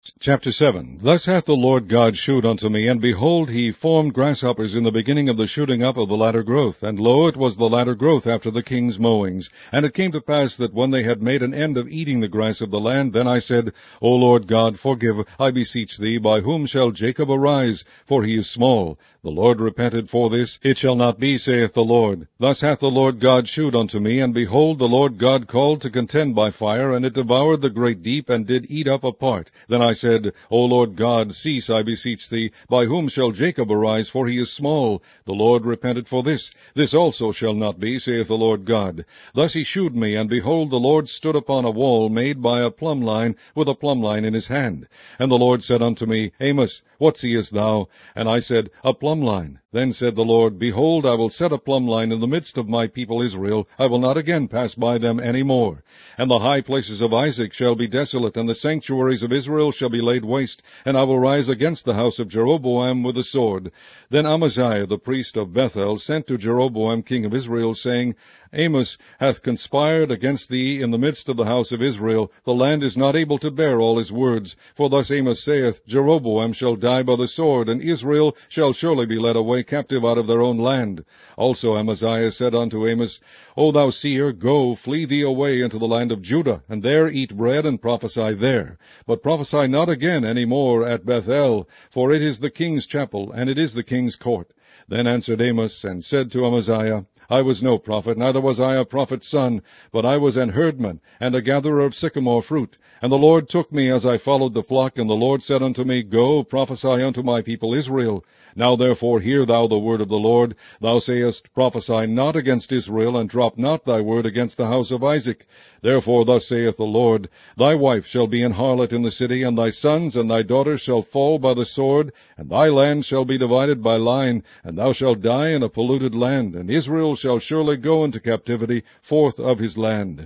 Chapter 7. Thus hath the Lord God shewed unto me, and behold, he formed grasshoppers in the beginning of the shooting up of the latter growth, and lo, it was the latter growth after the king's mowings. And it came to pass that when they had made an end of eating the grass of the land, then I said, O Lord God, forgive, I beseech thee, by whom shall Jacob arise? For he is small. The Lord repented for this. It shall not be, saith the Lord. Thus hath the Lord God shewed unto me, and behold, the Lord God called to contend by fire, and it devoured the great deep, and did eat up a part. Then I said, O Lord God, cease, I beseech thee. By whom shall Jacob arise? For he is small. The Lord repented for this. This also shall not be, saith the Lord God. Thus he shewed me, and behold, the Lord stood upon a wall made by a plumb line, with a plumb line in his hand. And the Lord said unto me, Amos, what seest thou? And I said, A plumb line. Then said the Lord, Behold, I will set a plumb line in the midst of my people Israel. I will not again pass by them any more. And the high places of Isaac shall be desolate, and the sanctuaries of Israel shall be laid waste, and I will rise against the house of Jeroboam with the sword. Then Amaziah the priest of Bethel sent to Jeroboam king of Israel, saying, Amos hath conspired against thee in the midst of the house of Israel. The land is not able to bear all his words. For thus Amos saith, Jeroboam shall die by the sword, and Israel shall surely be led away captive out of their own land. Also Amaziah said unto Amos, O thou seer, go, flee thee away into the land of Judah, and there eat bread and prophesy there. But prophesy not again any more at Bethel, for it is the king's chapel, and it is the king's court. Then answered Amos, and said to Amaziah, I was no prophet, neither was I a prophet's son, but I was an herdman, and a gatherer of sycamore fruit. And the Lord took me as I followed the flock, and the Lord said unto me, Go, prophesy unto my people Israel. Now therefore hear thou the word of the Lord. Thou sayest, Prophesy not against Israel, and drop not thy word against the house of Isaac. Therefore thus saith the Lord, Thy wife shall be an harlot in the city, and thy sons and thy daughters shall fall by the sword, and thy land shall be divided by line, and thou shalt die in a polluted land, and Israel shall surely go into captivity forth of his land.